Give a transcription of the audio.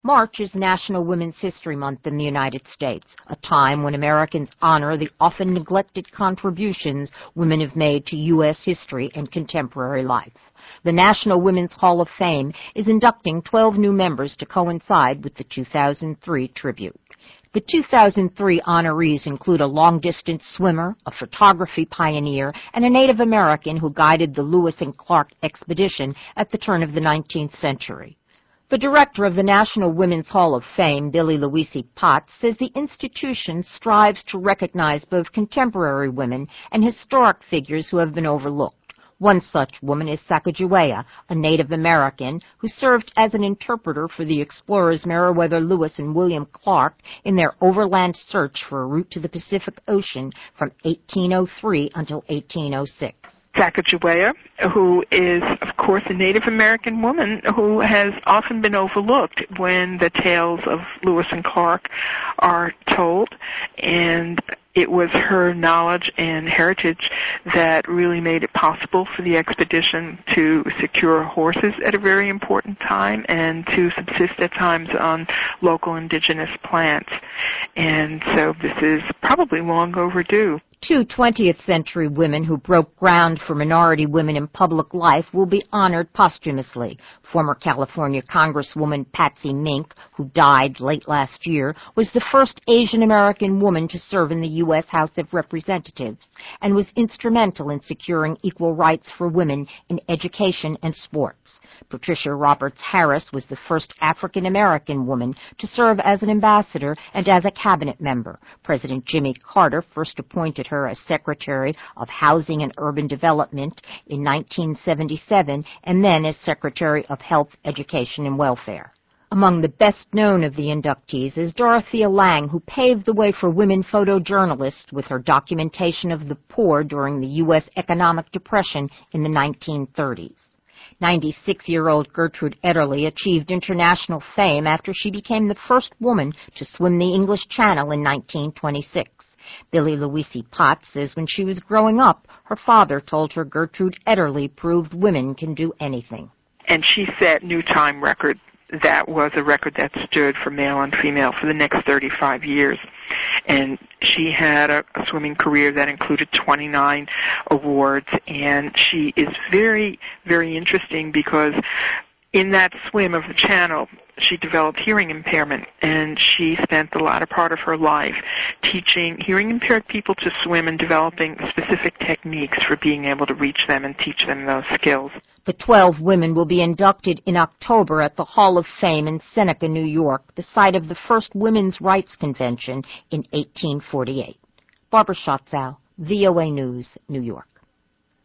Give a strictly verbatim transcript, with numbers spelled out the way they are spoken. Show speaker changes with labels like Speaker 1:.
Speaker 1: March is National Women's History Month in the United States, a time when Americans honor the often neglected contributions women have made to U S history and contemporary life. The National Women's Hall of Fame is inducting twelve new members to coincide with the two thousand three tribute. The two thousand three honorees include a long-distance swimmer, a photography pioneer, and a Native American who guided the Lewis and Clark expedition at the turn of the nineteenth century. The director of the National Women's Hall of Fame, Billy Louisi Potts, says the institution strives to recognize both contemporary women and historic figures who have been overlooked. One such woman is Sacagawea, a Native American who served as an interpreter for the explorers Meriwether Lewis and William Clark in their overland search for a route to the Pacific Ocean from eighteen oh three until eighteen oh six.
Speaker 2: Sacagawea, who is, of course, a Native American woman who has often been overlooked when the tales of Lewis and Clark are told, and it was her knowledge and heritage that really made it possible for the expedition to secure horses at a very important time and to subsist at times on local indigenous plants. And so this is probably long overdue.
Speaker 1: Two twentieth century women who broke ground for minority women in public life will be honored posthumously. Former California Congresswoman Patsy Mink, who died late last year, was the first Asian American woman to serve in the U S House of Representatives and was instrumental in securing equal rights for women in education and sports. Patricia Roberts Harris was the first African American woman to serve as an ambassador and as a cabinet member. President Jimmy Carter first appointed her as Secretary of Housing and Urban Development in nineteen seventy-seven and then as Secretary of Health, Education, and Welfare. Among the best known of the inductees is Dorothea Lange, who paved the way for women photojournalists with her documentation of the poor during the U S economic depression in the nineteen thirties. ninety-six-year-old Gertrude Ederle achieved international fame after she became the first woman to swim the English Channel in nineteen twenty-six. Billy Louisi Potts says when she was growing up, her father told her Gertrude Ederle proved women can do anything.
Speaker 2: And she set new time record. That was a record that stood for male and female for the next thirty-five years. And she had a, a swimming career that included twenty-nine awards. And she is very, very interesting because in that swim of the channel, she developed hearing impairment, and she spent the latter part of her life teaching hearing-impaired people to swim and developing specific techniques for being able to reach them and teach them those skills.
Speaker 1: The twelve women will be inducted in October at the Hall of Fame in Seneca, New York, the site of the first Women's Rights Convention in eighteen forty-eight. Barbara Schatzow, V O A News, New York.